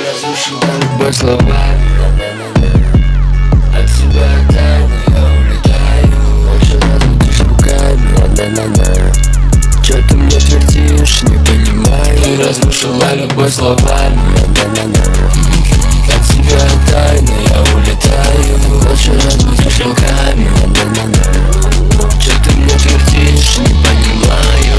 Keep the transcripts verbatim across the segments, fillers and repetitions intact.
разрушила любовь словами. От тебя тайно я улетаю. Лучше разводишь руками. Чё ты мне твердишь, не понимаю. Ты разрушила любовь словами. От тебя тайно я улетаю. Лучше разводишь руками. Чё ты мне твердишь, не понимаю.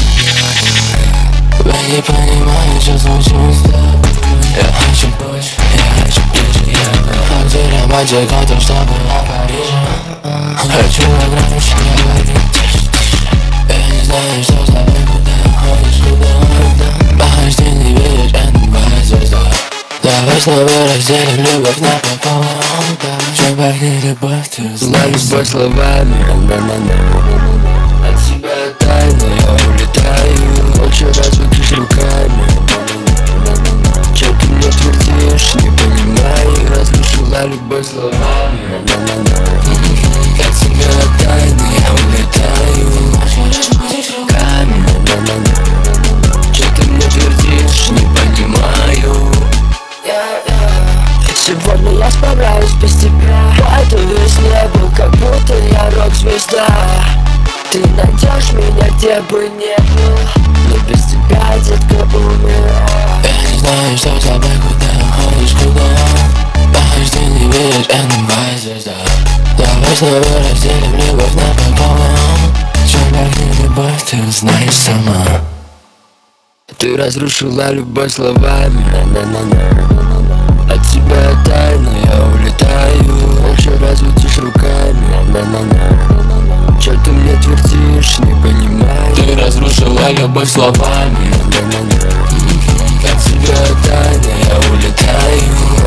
Я не понимаю, что случилось с тобой. Я хочу больше, я хочу ближе, я хочу романтика, то, что была в Париже. Хочу ограничить, я говорю тише, тише. Я не знаю, что с тобой, куда ходишь, куда, куда. Почти не веришь, это моя звезда. Давай снова разделим любовь напополам. Что пахнет любовь, ты знаешь любовь словами. От тебя тайно я улетаю. Лучше разводишь руками. Чё ты мне твердишь, не понимаю. Разрушила любовь словами. От тебя тайно я улетаю. Лучше разводишь руками. Чё ты мне твердишь, не понимаю. Сегодня я справляюсь без тебя. Пойду весь небо, как будто я рок-звезда. Ты найдешь меня, где бы не был, но без тебя, детка, умираю. Я не знаю, что с тобой, куда ходишь, куда. Почти не веришь, это моя звезда. Давай снова разделим любовь напополам. Что пахнет любовь, ты знаешь сама. Ты разрушила любовь словами. От тебя тайно я улетаю. Лучше разводишь руками. Чё ты мне твердишь, не понимаю. Ты разрушила любовь словами. От тебя тайно я улетаю.